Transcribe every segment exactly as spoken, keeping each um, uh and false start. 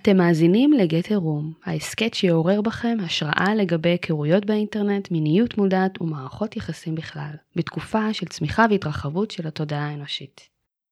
אתם מאזינים לגט אר רום, ההסקט שיעורר בכם השראה לגבי היכרויות באינטרנט, מיניות מודעת ומערכות יחסים בכלל, בתקופה של צמיחה והתרחבות של התודעה האנושית.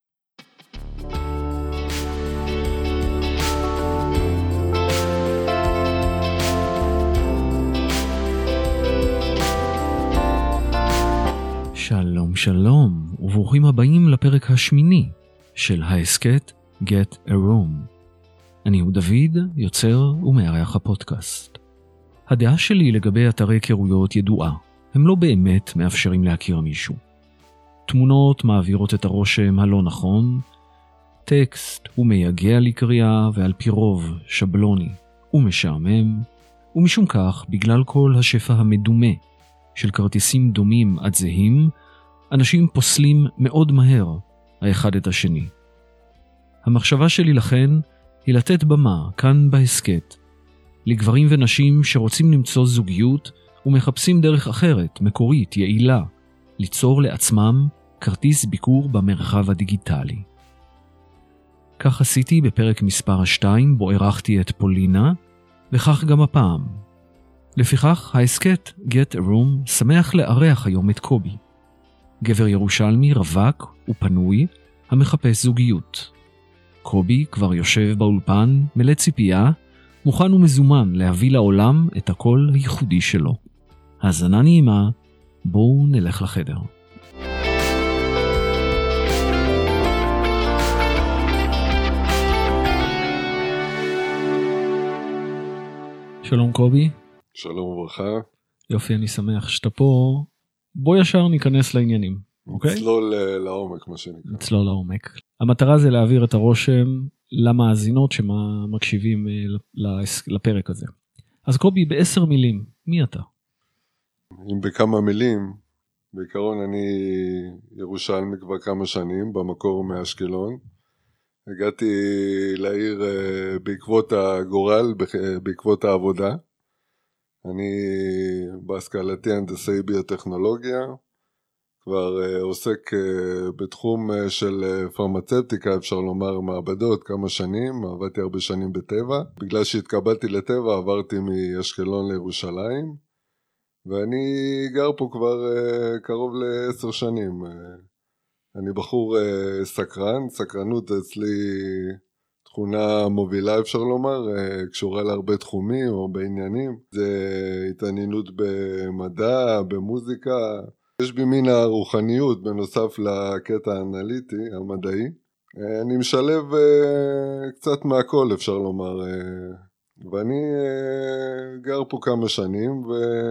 שלום שלום, וברוכים הבאים לפרק השמיני של ההסקט Get a Room. אני הוא דוד, יוצר ומארח הפודקאסט. הדעה שלי לגבי אתרי היכרויות ידועה, הם לא באמת מאפשרים להכיר מישהו. תמונות מעבירות את הרושם הלא נכון, טקסט הוא מייגע לקריאה ועל פי רוב שבלוני ומשעמם, ומשום כך, בגלל כל השפע המדומה של כרטיסים דומים עד זהים, אנשים פוסלים מאוד מהר האחד את השני. המחשבה שלי לכן היא לתת במה כאן בהסקט לגברים ונשים שרוצים למצוא זוגיות ומחפשים דרך אחרת, מקורית, יעילה, ליצור לעצמם כרטיס ביקור במרחב הדיגיטלי. כך עשיתי בפרק מספר שתיים בו ערכתי את פולינה, וכך גם הפעם. לפיכך ההסקט Get a Room שמח לארח היום את קובי, גבר ירושלמי רווק ופנוי המחפש זוגיות. קובי כבר יושב באולפן מלא ציפייה, מוכן ומזומן להביא לעולם את הקול הייחודי שלו. האזנה נעימה, בואו נלך לחדר. שלום קובי. שלום וברכה. יופי, אני שמח שאתה פה. בוא ישר ניכנס לעניינים, אוקיי? נצלול לעומק, מה שנקרא. נצלול לעומק. המטרה זה להעביר את הרושם למאזינות שמקשיבים לפרק הזה. אז קובי, בעשר מילים, מי אתה? אם בכמה מילים, בעיקרון אני ירושלמי כבר כמה שנים, במקור מאשקלון. הגעתי לעיר בעקבות הגורל, בעקבות העבודה. אני בהשכלתי הנדסאי ביוטכנולוגיה, כבר עוסק בתחום של פרמצפטיקה, אפשר לומר מעבדות, כמה שנים, עבדתי הרבה שנים בטבע. בגלל שהתקבלתי לטבע עברתי מאשקלון לירושלים, ואני גר פה כבר קרוב לעשר שנים. אני בחור סקרן, סקרנות אצלי תכונה מובילה אפשר לומר, קשורה להרבה תחומים או בעניינים. זה התעניינות במדע, במוזיקה. יש בי מין הרוחניות בנוסף לקטע האנליטי, המדעי. אני משלב קצת מהכל אפשר לומר. ואני גר פה כמה שנים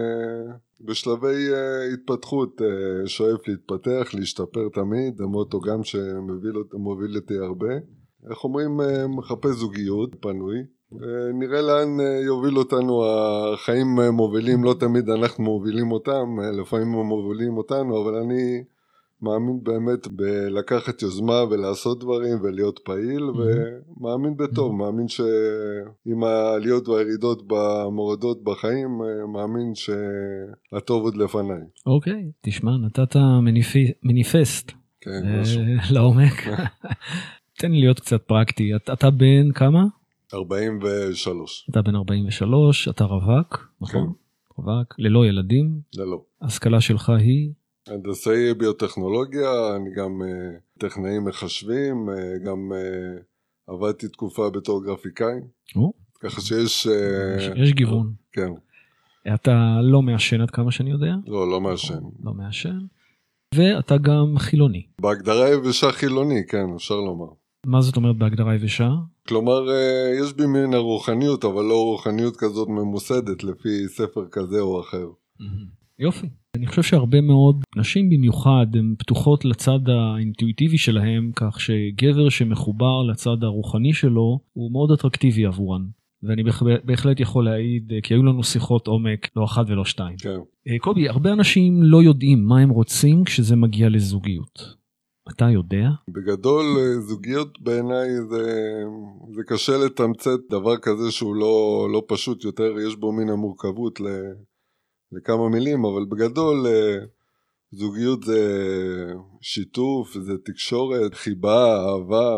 ובשלבי התפתחות שואף להתפתח, להשתפר תמיד. המוטו גם שמוביל אותי הרבה. איך אומרים, מחפש זוגיות, פנוי, ונראה לאן יוביל אותנו. החיים מובילים, לא תמיד אנחנו מובילים אותם, לפעמים הם מובילים אותנו, אבל אני מאמין באמת בלקחת יוזמה ולעשות דברים ולהיות פעיל, ומאמין בטוב, מאמין שעם העליות והירידות במורדות בחיים, מאמין שהטוב עוד לפניי. אוקיי, תשמע, נתת מניפסט לעומק. תן לי להיות קצת פרקטי. אתה, אתה בן כמה? ארבעים ושלוש. אתה בן ארבעים ושלוש, אתה רווק, נכון? כן. רווק, ללא ילדים? ללא. ההשכלה שלך היא? הנדסאי ביוטכנולוגיה, אני גם uh, טכנאי מחשבים, uh, גם uh, עבדתי תקופה בתור גרפיקאי. או? ככה שיש... Uh, יש, יש גיוון. כן. אתה לא מעשן עד כמה שאני יודע? לא, לא מעשן. לא מעשן. ואתה גם חילוני. בהגדרה יבשה חילוני, כן, אפשר לומר. מה זאת אומרת בהגדרה יבשה? כלומר, יש בי מין הרוחניות, אבל לא רוחניות כזאת ממוסדת לפי ספר כזה או אחר. יופי. אני חושב שהרבה מאוד נשים במיוחד הן פתוחות לצד האינטואיטיבי שלהם, כך שגבר שמחובר לצד הרוחני שלו הוא מאוד אטרקטיבי עבורן. ואני בהחלט יכול להעיד, כי היו לנו שיחות עומק, לא אחת ולא שתיים. כן. קובי, הרבה אנשים לא יודעים מה הם רוצים כשזה מגיע לזוגיות. אתה יודע? בגדול, זוגיות בעיניי זה, זה קשה לתמצת דבר כזה שהוא לא, לא פשוט יותר, יש בו מן המורכבות ל, לכמה מילים, אבל בגדול זוגיות זה שיתוף, זה תקשורת, חיבה, אהבה,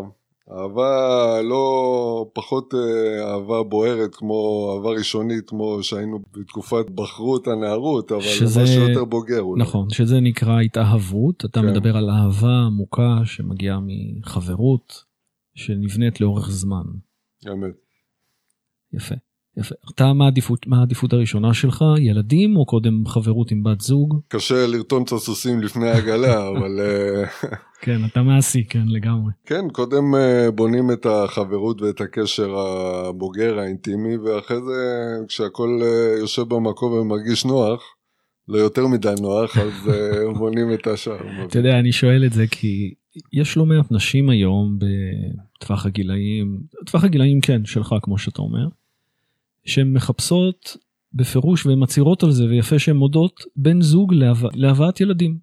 אהבה לא פחות אהבה בוערת, כמו אהבה ראשונית, כמו שהיינו בתקופת בחרות הנערות, אבל שזה, משהו יותר בוגר. אולי. נכון, שזה נקרא התאהבות, אתה כן. מדבר על אהבה עמוקה שמגיעה מחברות, שנבנית לאורך זמן. אמת. יפה, יפה. אתה, מה העדיפות, מה העדיפות הראשונה שלך? ילדים או קודם חברות עם בת זוג? קשה לרתום את הסוסים לפני העגלה, אבל... כן, אתה מעשי, כן, לגמרי. כן, קודם בונים את החברות ואת הקשר הבוגר, האינטימי, ואחרי זה, כשהכל יושב במקום ומרגיש נוח, לא יותר מדי נוח, אז בונים את השאר. אתה יודע, אני שואל את זה כי יש לא מעט נשים היום בטווח הגילאים, טווח הגילאים כן, שלך כמו שאתה אומר, שהן מחפשות בפירוש והן מצהירות על זה, ויפה שהן מודות בן זוג להבא, להבאת ילדים.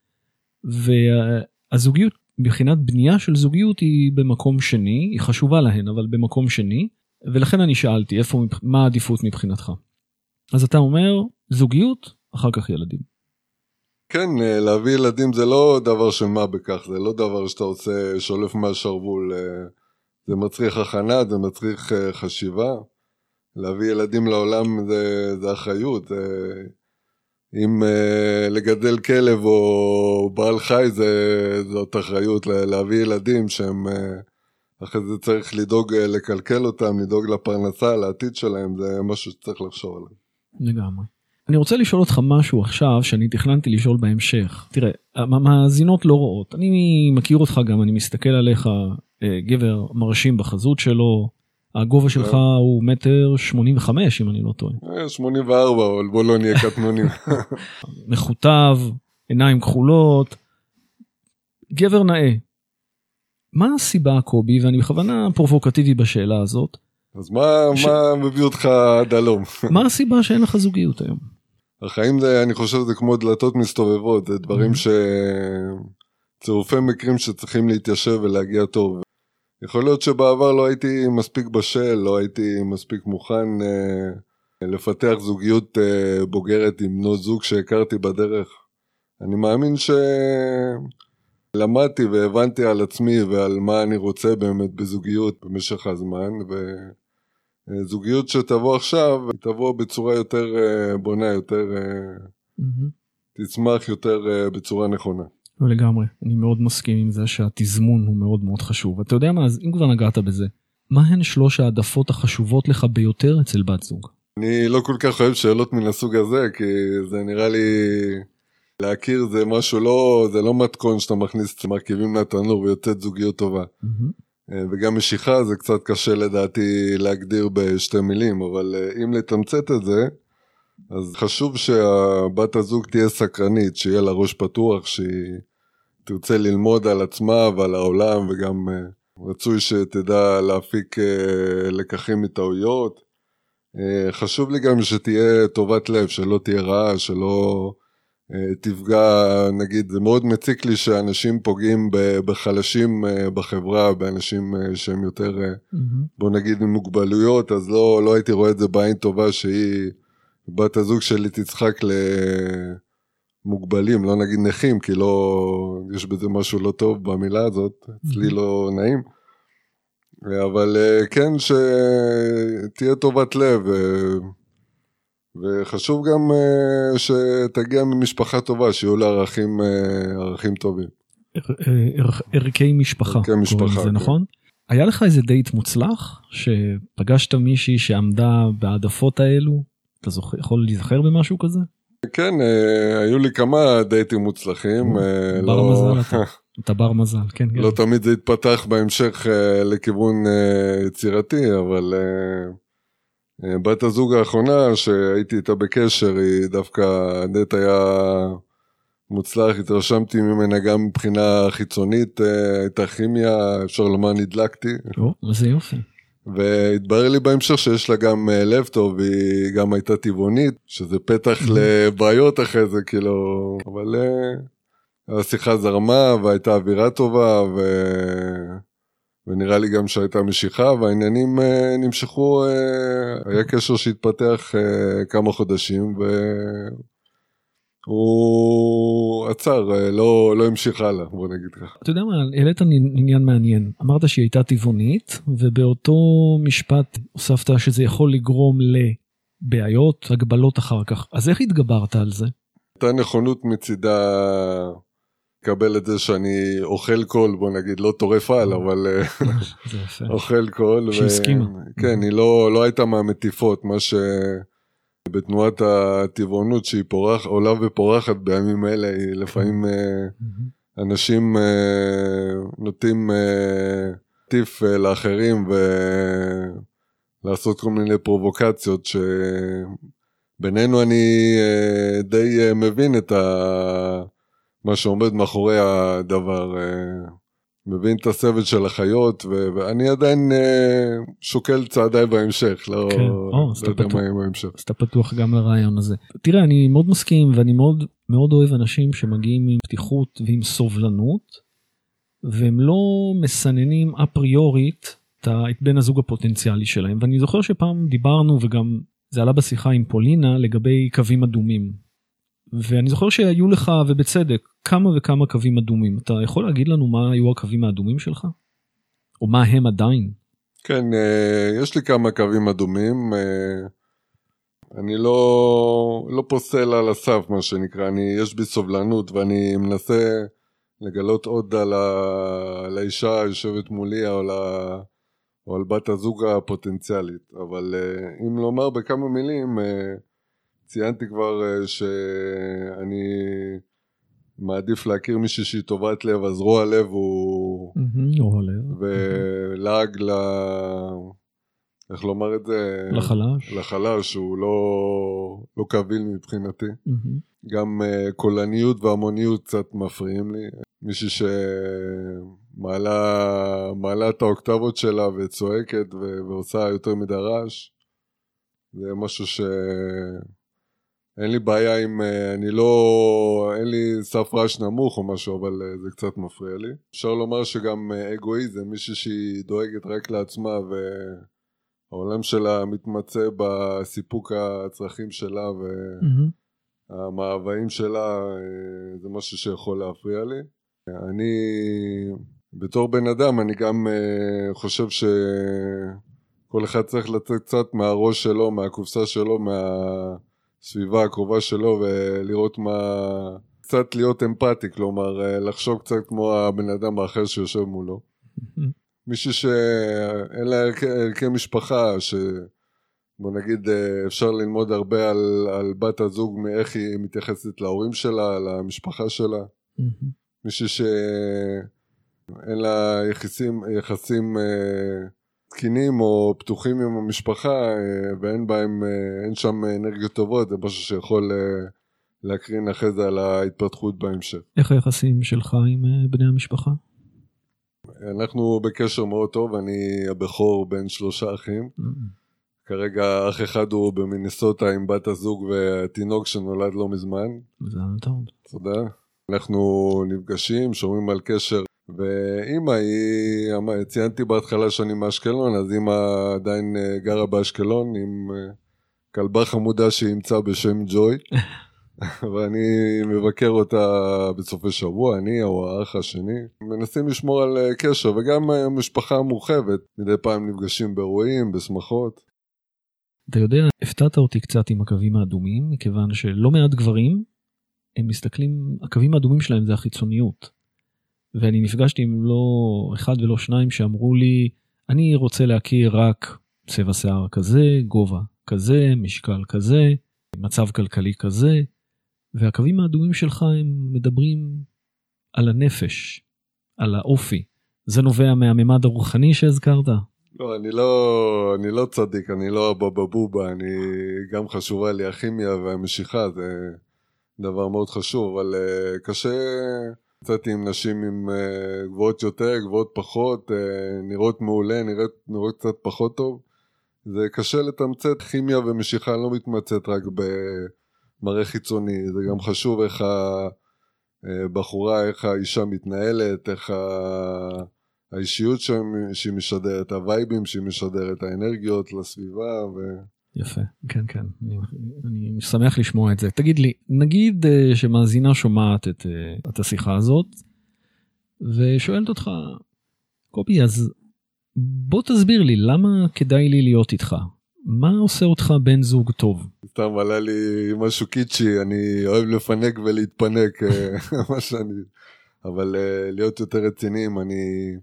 והזוגיות, מבחינת בנייה של זוגיות היא במקום שני, היא חשובה להן, אבל במקום שני, ולכן אני שאלתי, איפה, מה העדיפות מבחינתך? אז אתה אומר, זוגיות, אחר כך ילדים. כן, להביא ילדים זה לא דבר של מה בכך, זה לא דבר שאתה עושה שולף מהשרוול, זה מצריך הכנה, זה מצריך חשיבה. להביא ילדים לעולם זה, זה אחריות, זה, אם uh, לגדל כלב או בעל חי זה, זאת אחריות, להביא ילדים שהם, uh, אחרי זה צריך לדאוג uh, לקלקל אותם, לדאוג לפרנסה, לעתיד שלהם, זה משהו שצריך לחשוב עליו. לגמרי. אני רוצה לשאול אותך משהו עכשיו שאני תכננתי לשאול בהמשך. תראה, המאזינות לא רואות, אני מכיר אותך גם, אני מסתכל עליך, uh, גבר מרשים בחזות שלו, הגובה שלך הוא מטר שמונים וחמש, אם אני לא טועה. שמונים וארבע, אבל בוא לא נהיה קטנונים. מחוטב, עיניים כחולות, גבר נאה. מה הסיבה, קובי, ואני בכוונה פרובוקטיבי בשאלה הזאת? אז מה, ש... מה מביא אותך עד הלום? מה הסיבה שאין לך זוגיות היום? החיים זה, אני חושב, זה כמו דלתות מסתובבות, זה דברים ש... צירופי מקרים שצריכים להתיישב ולהגיע טוב. יכול להיות שבעבר לא הייתי מספיק בשל, לא הייתי מספיק מוכן אה, לפתח זוגיות אה, בוגרת עם בנות זוג שהכרתי בדרך. אני מאמין שלמדתי והבנתי על עצמי ועל מה אני רוצה באמת בזוגיות במשך הזמן, וזוגיות שתבוא עכשיו, תבוא בצורה יותר אה, בונה, יותר אה, mm-hmm. תצמח יותר אה, בצורה נכונה. לגמרי, אני מאוד מסכים עם זה שהתזמון הוא מאוד מאוד חשוב. אתה יודע מה, אז אם כבר נגעת בזה, מה הן שלוש העדפות החשובות לך ביותר אצל בת זוג? אני לא כל כך אוהב שאלות מן הסוג הזה, כי זה נראה לי, להכיר זה משהו לא, זה לא מתכון שאתה מכניס מרכיבים לתנור ויוצאת זוגיות טובה. Mm-hmm. וגם משיכה זה קצת קשה לדעתי להגדיר בשתי מילים, אבל אם לתמצת את זה, אז חשוב שהבת הזוג תהיה סקרנית, שיהיה לה ראש פתוח, שהיא תרצה ללמוד על עצמה ועל העולם, וגם רצוי שתדע להפיק לקחים מטעויות. חשוב לי גם שתהיה טובת לב, שלא תהיה רעה, שלא תפגע, נגיד, זה מאוד מציק לי שאנשים פוגעים בחלשים בחברה, באנשים שהם יותר, mm-hmm. בוא נגיד, עם מוגבלויות, אז לא, לא הייתי רואה את זה בעין טובה שהיא, בת הזוג שלי תצחק למוגבלים, לא נגיד נכים, כי לא, יש בזה משהו לא טוב במילה הזאת, אצלי לא נעים, אבל כן שתהיה טובת לב, וחשוב גם שתגיע ממשפחה טובה, שיהיו לה ערכים, ערכים טובים. ערכי משפחה, ערכי משפחה, זה נכון? היה לך איזה דייט מוצלח, שפגשת מישהי שעמדה בעדפות האלו? אתה זוכר, יכול להיזכר במשהו כזה? כן, היו לי כמה דייטים מוצלחים. בר מזל אתה, אתה בר מזל, כן. לא תמיד זה התפתח בהמשך לכיוון יצירתי, אבל בת הזוג האחרונה שהייתי איתה בקשר, היא דווקא, הדייט היה מוצלח, התרשמתי ממנה גם מבחינה חיצונית, הייתה כימיה, אפשר לומר נדלקתי. או, זה יופי. והתברר לי בהמשך שיש לה גם לב טוב, והיא גם הייתה טבעונית, שזה פתח לבעיות אחרי זה, כאילו, אבל השיחה זרמה, והייתה אווירה טובה, ו... ונראה לי גם שהייתה משיכה, והעניינים נמשכו, היה קשר שהתפתח כמה חודשים, הוא עצר, לא, לא המשיך הלאה, בוא נגיד ככה. אתה יודע מה, העלית עניין מעניין. אמרת שהיא הייתה טבעונית, ובאותו משפט הוספת שזה יכול לגרום לבעיות, הגבלות אחר כך. אז איך התגברת על זה? הייתה נכונות מצידה לקבל את זה שאני אוכל קול, בוא נגיד, לא טורף על, אבל אוכל קול. שהסכימה. כן, היא לא, לא הייתה מהמטיפות, מה ש... בתנועת הטבעונות שהיא פורח, עולה ופורחת בימים אלה, היא לפעמים אנשים נוטים טיף לאחרים ולעשות כל מיני פרובוקציות שבינינו אני די מבין את מה שעומד מאחורי הדבר, מבין את הסבל של החיות, ואני עדיין שוקל צעדיי בהמשך, לא יודע מה עם ההמשך. אז אתה פתוח גם לרעיון הזה. תראה, אני מאוד מסכים, ואני מאוד מאוד אוהב אנשים שמגיעים עם פתיחות ועם סובלנות, והם לא מסננים אפריורית את בן הזוג הפוטנציאלי שלהם, ואני זוכר שפעם דיברנו, וגם זה עלה בשיחה עם פולינה, לגבי קווים אדומים. ואני זוכר שהיו לך, ובצדק, כמה וכמה קווים אדומים. אתה יכול להגיד לנו מה היו הקווים האדומים שלך? או מה הם עדיין? כן, יש לי כמה קווים אדומים. אני לא, לא פוסל על הסף, מה שנקרא. אני, יש בי סובלנות, ואני מנסה לגלות עוד על, ה, על האישה היושבת מולי, או על, ה, או על בת הזוג הפוטנציאלית. אבל אם לומר בכמה מילים, ציינתי כבר שאני מעדיף להכיר מישהי שהיא טובת לב, אז רוע לב הוא... רוע לב. ולעג ל... איך לומר את זה? לחלש. לחלש, הוא לא, לא קביל מבחינתי. גם קולניות והמוניות קצת מפריעים לי. מישהי שמעלה את האוקטבות שלה וצועקת ועושה יותר מדי רעש. זה משהו ש... אין לי בעיה עם, אני לא, אין לי סף רעש נמוך או משהו, אבל זה קצת מפריע לי. אפשר לומר שגם אגואיזם, מישהי שהיא דואגת רק לעצמה, והעולם שלה מתמצא בסיפוק הצרכים שלה, והמאוויים שלה, זה משהו שיכול להפריע לי. אני, בתור בן אדם, אני גם חושב שכל אחד צריך לצאת קצת מהראש שלו, מהקופסה שלו, מה... סביבה הקרובה שלו, ולראות מה, קצת להיות אמפתי, כלומר, לחשוב קצת כמו הבן אדם האחר שיושב מולו. מישהו שאין לה ערכי משפחה, שבוא נגיד, אפשר ללמוד הרבה על, על בת הזוג, מאיך היא מתייחסת להורים שלה, למשפחה שלה. מישהו שאין לה יחסים, יחסים, תקינים או פתוחים עם המשפחה, ואין בהם, אין שם אנרגיות טובות, זה משהו שיכול להקרין אחרי זה על ההתפתחות בהמשך. איך היחסים שלך עם בני המשפחה? אנחנו בקשר מאוד טוב, אני הבכור בין שלושה אחים. כרגע אח אחד הוא במינסוטה עם בת הזוג והתינוק שנולד לא מזמן. זה טוב. תודה. אנחנו נפגשים, שומעים על קשר. ואמא היא, ציינתי בהתחלה שאני מאשקלון, אז אמא עדיין גרה באשקלון עם כלבה חמודה שהמצא בשם ג'וי, ואני מבקר אותה בסופי שבוע, אני או האח השני, מנסים לשמור על קשר, וגם משפחה מורחבת, מדי פעם נפגשים באירועים, בשמחות. אתה יודע, הפתעת אותי קצת עם הקווים האדומים, מכיוון שלא מעט גברים, הם מסתכלים, הקווים האדומים שלהם זה החיצוניות. ואני נפגשתי עם לא אחד ולא שניים שאמרו לי, אני רוצה להכיר רק צבע שיער כזה, גובה כזה, משקל כזה, מצב כלכלי כזה, והקווים האדומים שלך הם מדברים על הנפש, על האופי. זה נובע מהממד הרוחני שהזכרת? לא, אני לא, אני לא צדיק, אני לא הבבא בובה, אני גם חשובה לי הכימיה והמשיכה, זה דבר מאוד חשוב, אבל uh, קשה... קצתי עם נשים עם uh, גבוהות יותר, גבוהות פחות, uh, נראות מעולה, נראות, נראות קצת פחות טוב. זה קשה לתמצת, כימיה ומשיכה לא מתמצאת רק במראה חיצוני, זה גם חשוב איך הבחורה, איך האישה מתנהלת, איך האישיות שהיא משדרת, הווייבים שהיא משדרת, האנרגיות לסביבה, יפה, כן, כן. אני, אני שמח לשמוע את זה. תגיד לי, נגיד שמאזינה שומעת את, את השיחה הזאת, ושואלת אותך, קובי, אז בוא תסביר לי, למה כדאי לי להיות איתך? מה עושה אותך בן זוג טוב? סתם עלה לי משהו קיצ'י, אני אוהב לפנק ולהתפנק, מה שאני... אבל להיות יותר רציניים, אני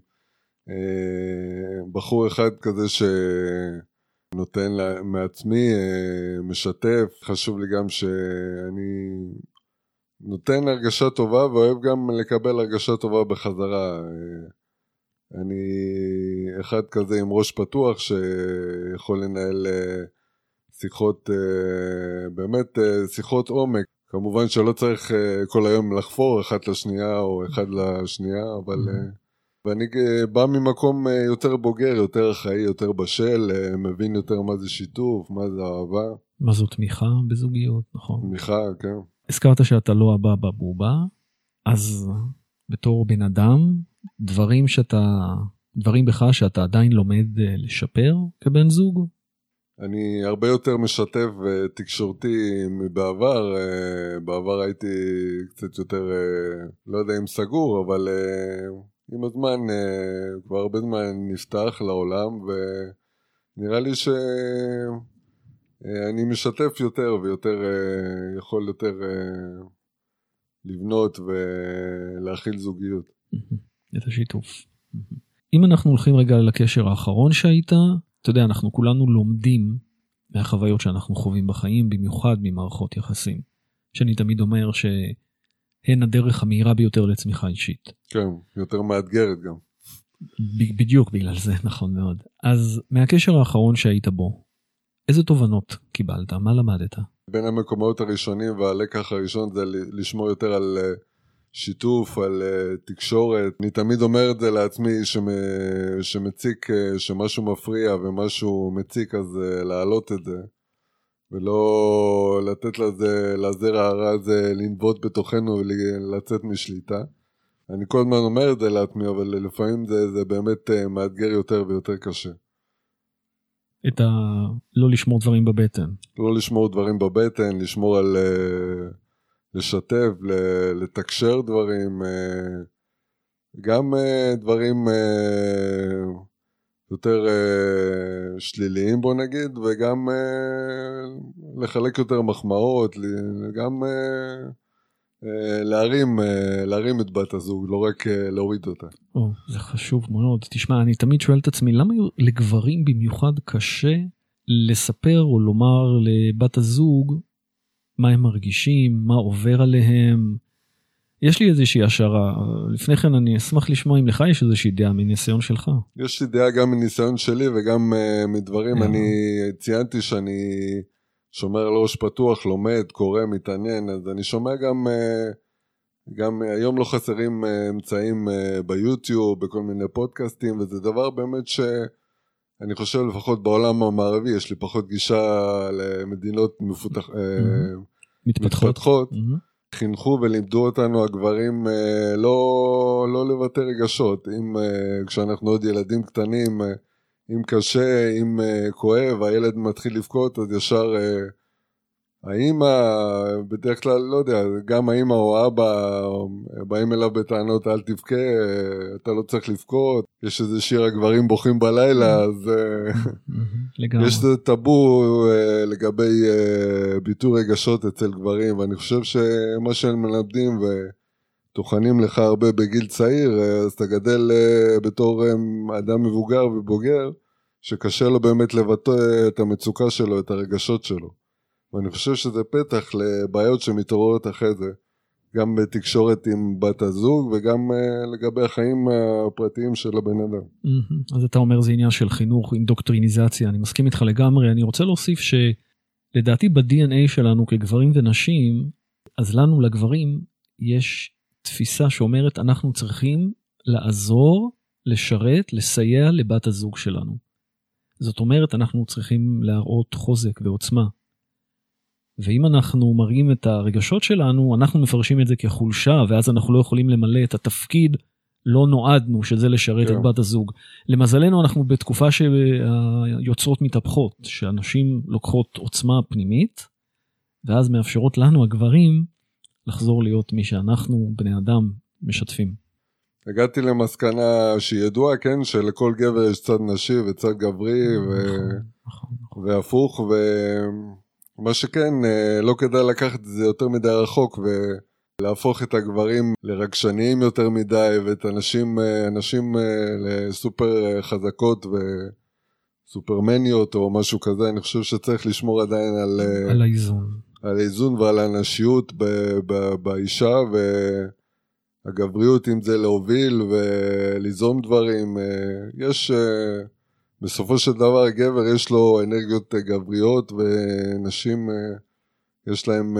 בחור אחד כזה שנותן מעצמי, משתף, חשוב לי גם שאני נותן הרגשה טובה, ואוהב גם לקבל הרגשה טובה בחזרה. אני אחד כזה עם ראש פתוח, שיכול לנהל שיחות, באמת שיחות עומק. כמובן שלא צריך כל היום לחפור אחת לשנייה או אחד לשנייה, אבל ואני בא ממקום יותר בוגר, יותר חי, יותר בשל, מבין יותר מה זה שיתוף, מה זה אהבה. מה זו תמיכה בזוגיות, נכון? תמיכה, כן. הזכרת שאתה לא הבא בבובה, אז בתור בן אדם, דברים שאתה, דברים בך שאתה עדיין לומד לשפר כבן זוג? אני הרבה יותר משתף תקשורתי מבעבר, בעבר הייתי קצת יותר, לא יודע אם סגור, אבל עם הזמן, כבר הרבה זמן נפתח לעולם, ונראה לי שאני משתף יותר ויותר, יכול יותר לבנות ולהכיל זוגיות. את השיתוף. אם אנחנו הולכים רגע לקשר האחרון שהיית, אתה יודע, אנחנו כולנו לומדים מהחוויות שאנחנו חווים בחיים, במיוחד ממערכות יחסים, שאני תמיד אומר שהן הדרך המהירה ביותר לצמיחה אישית. כן, יותר מאתגרת גם. ב- בדיוק בגלל זה, נכון מאוד. אז מהקשר האחרון שהיית בו, איזה תובנות קיבלת? מה למדת? בין המקומות הראשונים והלקח הראשון זה לשמור יותר על שיתוף, על תקשורת. אני תמיד אומר את זה לעצמי שמציק, שמשהו מפריע ומשהו מציק, אז להעלות את זה, ולא לתת לזה, לזרע הרע הזה לנבוט בתוכנו ולצאת משליטה. אני כל הזמן אומר את זה לעצמי, אבל לפעמים זה, זה באמת מאתגר יותר ויותר קשה. את ה... לא לשמור דברים בבטן. לא לשמור דברים בבטן, לשמור על... לשתף, לתקשר דברים, גם דברים יותר שליליים בוא נגיד, וגם לחלק יותר מחמאות, גם להרים, להרים את בת הזוג, לא רק להוריד אותה. או, זה חשוב מאוד. תשמע, אני תמיד שואל את עצמי, למה לגברים במיוחד קשה לספר או לומר לבת הזוג, מה הם מרגישים, מה עובר עליהם? יש לי איזושהי השערה. לפני כן אני אשמח לשמוע אם לך יש איזושהי דעה מניסיון שלך. יש לי דעה גם מניסיון שלי וגם uh, מדברים. אני ציינתי שאני שומר על ראש פתוח, לומד, קורא, מתעניין, אז אני שומע גם, uh, גם uh, היום לא חסרים uh, אמצעים uh, ביוטיוב, בכל מיני פודקאסטים, וזה דבר באמת ש... אני חושב לפחות בעולם המערבי, יש לי פחות גישה למדינות מפותח, mm-hmm. מתפתחות. מתפתחות. Mm-hmm. חינכו ולימדו אותנו הגברים לא, לא לבטא רגשות. אם, כשאנחנו עוד ילדים קטנים, אם קשה, אם כואב, הילד מתחיל לבכות, אז ישר האמא, בדרך כלל, לא יודע, גם האמא או אבא באים אליו בטענות, אל תבכה, אתה לא צריך לבכות. יש איזה שיר הגברים בוכים בלילה, אז יש איזה טאבו לגבי ביטוי רגשות אצל גברים, ואני חושב שמה שהם מלמדים ותוכנים לך הרבה בגיל צעיר, אז אתה גדל בתור אדם מבוגר ובוגר, שקשה לו באמת לבטא את המצוקה שלו, את הרגשות שלו. ואני חושב שזה פתח לבעיות שמתעוררות אחרי זה, גם בתקשורת עם בת הזוג, וגם לגבי החיים הפרטיים של הבן אדם. אז אתה אומר זה עניין של חינוך, אינדוקטריניזציה, אני מסכים איתך לגמרי. אני רוצה להוסיף שלדעתי ב-די אן איי שלנו כגברים ונשים, אז לנו לגברים יש תפיסה שאומרת אנחנו צריכים לעזור, לשרת, לסייע לבת הזוג שלנו. זאת אומרת אנחנו צריכים להראות חוזק ועוצמה. ואם אנחנו מראים את הרגשות שלנו, אנחנו מפרשים את זה כחולשה, ואז אנחנו לא יכולים למלא את התפקיד לא נועדנו שזה לשרת כן. את בת הזוג. למזלנו אנחנו בתקופה שהיוצרות מתהפכות, שאנשים לוקחות עוצמה פנימית, ואז מאפשרות לנו הגברים לחזור להיות מי שאנחנו בני אדם משתפים. הגעתי למסקנה שידוע, כן, שלכל גבר יש צד נשי וצד גברי, ו... נכון, נכון. והפוך, ומה שכן, לא כדאי לקחת את זה יותר מדי רחוק, ולהפוך את הגברים לרגשניים יותר מדי, ואת הנשים, הנשים לסופר חזקות וסופרמניות או משהו כזה. אני חושב שצריך לשמור עדיין על, על האיזון. על האיזון ועל הנשיות ב, ב, באישה, והגבריות אם זה להוביל וליזום דברים. יש... בסופו של דבר גבר יש לו אנרגיות גבריות, ונשים יש להם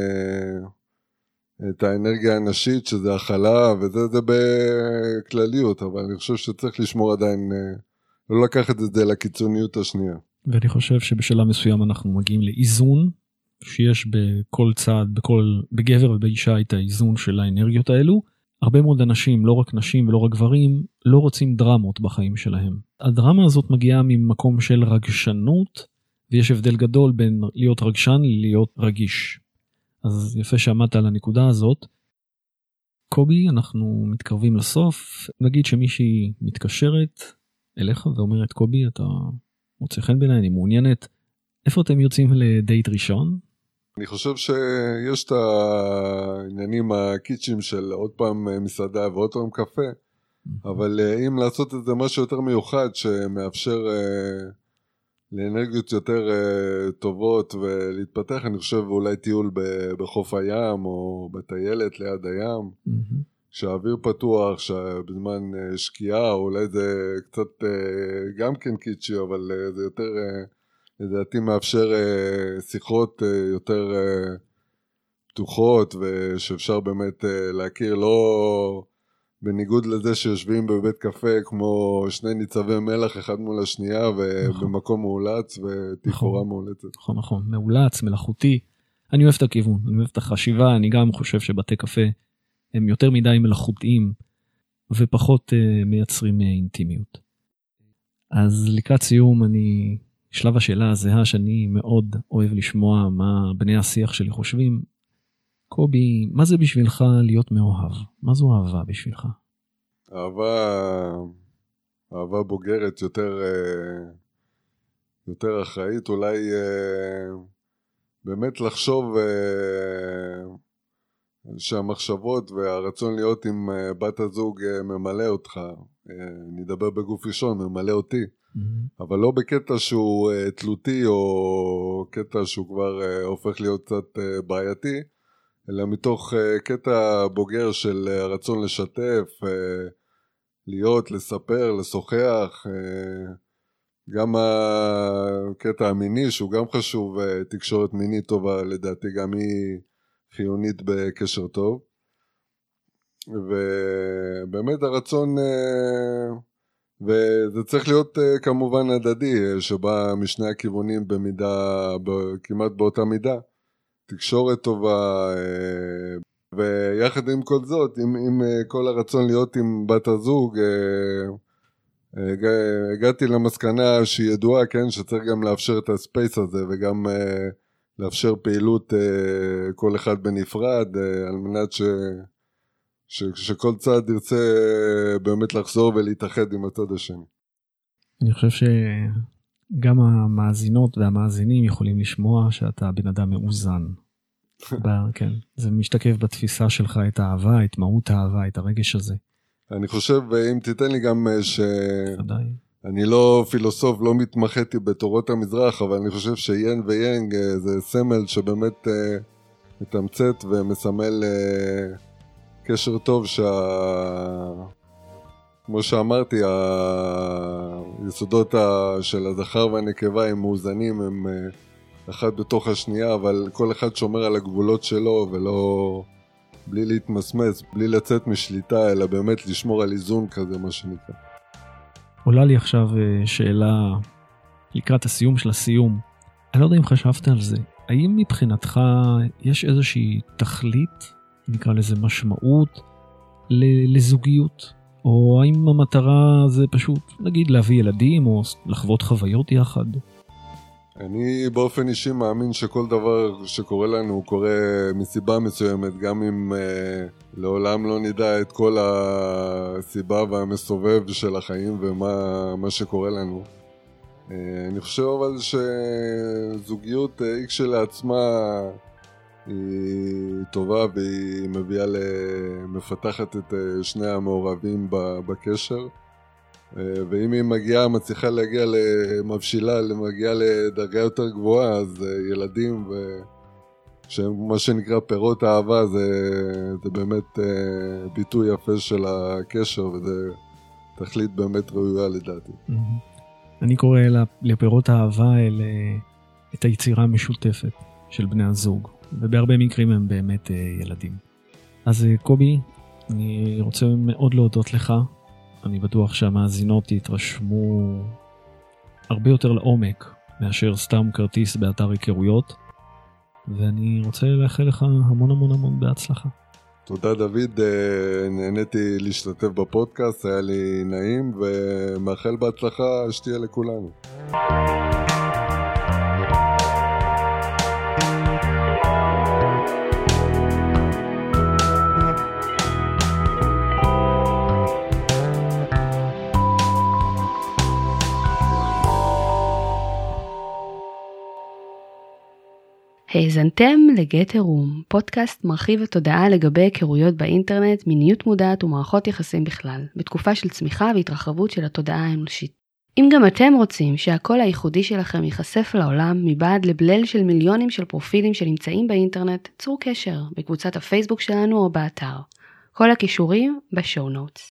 את האנרגיה הנשית שזה החלה, וזה זה בכלליות, אבל אני חושב שצריך לשמור עדיין, לא לקחת את זה לקיצוניות השנייה. ואני חושב שבשלב מסוים אנחנו מגיעים לאיזון, שיש בכל צד, בכל, בגבר ובאישה את האיזון של האנרגיות האלו. הרבה מאוד אנשים, לא רק נשים ולא רק גברים, לא רוצים דרמות בחיים שלהם. הדרמה הזאת מגיעה ממקום של רגשנות, ויש הבדל גדול בין להיות רגשן להיות רגיש. אז יפה שעמדת על הנקודה הזאת. קובי, אנחנו מתקרבים לסוף. נגיד שמישהי מתקשרת אליך ואומרת, קובי, אתה מוצא חן בעיניי, אני מעוניינת. איפה אתם יוצאים לדייט ראשון? אני חושב שיש את העניינים הקיצ'ים של עוד פעם מסעדה ועוד פעם קפה, אבל אם לעשות את זה משהו יותר מיוחד שמאפשר לאנרגיות יותר טובות ולהתפתח, אני חושב אולי טיול בחוף הים או בטיילת ליד הים, שהאוויר פתוח, שבזמן שקיעה, אולי זה קצת גם כן קיצ'י, אבל זה יותר... לדעתי מאפשר uh, שיחות uh, יותר uh, פתוחות, ושאפשר באמת uh, להכיר, לא בניגוד לזה שיושבים בבית קפה כמו שני ניצבי מלח אחד מול השנייה, ובמקום מאולץ ותיכורה מאולצת. נכון, נכון, מאולץ, מלאכותי. אני אוהב את הכיוון, אני אוהב את החשיבה, אני גם חושב שבתי קפה הם יותר מדי מלאכותיים, ופחות uh, מייצרים uh, אינטימיות. אז לקראת סיום אני... שלב השאלה הזהה שאני מאוד אוהב לשמוע מה בני השיח שלי חושבים. קובי, מה זה בשבילך להיות מאוהב? מה זו אהבה בשבילך? אהבה, אהבה בוגרת, יותר, יותר אחראית, אולי באמת לחשוב שהמחשבות והרצון להיות עם בת הזוג ממלא אותך. נדבר בגוף ראשון, ממלא אותי. אבל לא בקטע שהוא uh, תלותי או קטע שהוא כבר uh, הופך להיות קצת uh, בעייתי, אלא מתוך uh, קטע בוגר של uh, רצון לשתף, uh, להיות, לספר, לשוחח, uh, גם הקטע המיני שהוא גם חשוב, uh, תקשורת מינית טובה לדעתי גם היא חיונית בקשר טוב, ובאמת הרצון... Uh, וזה צריך להיות uh, כמובן הדדי, שבא משני הכיוונים במידה, כמעט באותה מידה. תקשורת טובה, uh, ויחד עם כל זאת, עם, עם uh, כל הרצון להיות עם בת הזוג, uh, uh, הגעתי למסקנה שהיא ידועה, כן, שצריך גם לאפשר את הספייס הזה, וגם uh, לאפשר פעילות uh, כל אחד בנפרד, uh, על מנת ש... ש, שכל צד ירצה באמת לחזור ולהתאחד עם הצד השני. אני חושב שגם המאזינות והמאזינים יכולים לשמוע שאתה בן אדם מאוזן. כן, זה משתקף בתפיסה שלך את האהבה, את מהות האהבה, את הרגש הזה. אני חושב, אם תיתן לי גם ש... ודאי. אני לא פילוסוף, לא מתמחיתי בתורות המזרח, אבל אני חושב שיין ויינג זה סמל שבאמת מתמצת ומסמל... קשר טוב שה... כמו שאמרתי, היסודות של הזכר והנקבה הם מאוזנים, הם אחד בתוך השנייה, אבל כל אחד שומר על הגבולות שלו, ולא בלי להתמסמס, בלי לצאת משליטה, אלא באמת לשמור על איזון כזה, מה שנקרא. עולה לי עכשיו שאלה לקראת הסיום של הסיום. אני לא יודע אם חשבת על זה. האם מבחינתך יש איזושהי תכלית, נקרא לזה משמעות, לזוגיות? או האם המטרה זה פשוט, נגיד, להביא ילדים או לחוות חוויות יחד? אני באופן אישי מאמין שכל דבר שקורה לנו קורה מסיבה מסוימת, גם אם אה, לעולם לא נדע את כל הסיבה והמסובב של החיים ומה מה שקורה לנו. אה, אני חושב אבל שזוגיות אה, היא כשלעצמה היא טובה והיא מביאה למפתחת את אה, שני המעורבים בקשר. ואם היא מגיעה, מצליחה להגיע למבשילה, מגיעה לדרגה יותר גבוהה, אז ילדים, ומה שנקרא פירות האהבה, זה, זה באמת ביטוי יפה של הקשר, וזה תכלית באמת ראויה לדעתי. אני קורא לפירות האהבה אל את היצירה המשותפת של בני הזוג, ובהרבה מקרים הם באמת ילדים. אז קובי, אני רוצה מאוד להודות לך. אני בטוח שהמאזינות יתרשמו הרבה יותר לעומק מאשר סתם כרטיס באתר היכרויות, ואני רוצה לאחל לך המון המון המון בהצלחה. תודה דוד, נהניתי להשתתף בפודקאסט, היה לי נעים, ומאחל בהצלחה שתהיה לכולנו. האזנתם לגט a room, פודקאסט מרחיב התודעה לגבי היכרויות באינטרנט, מיניות מודעת ומערכות יחסים בכלל, בתקופה של צמיחה והתרחבות של התודעה האנושית. אם גם אתם רוצים שהקול הייחודי שלכם ייחשף לעולם מבעד לבלל של מיליונים של פרופילים שנמצאים באינטרנט, צרו קשר בקבוצת הפייסבוק שלנו או באתר. כל הכישורים בשואו נוטס.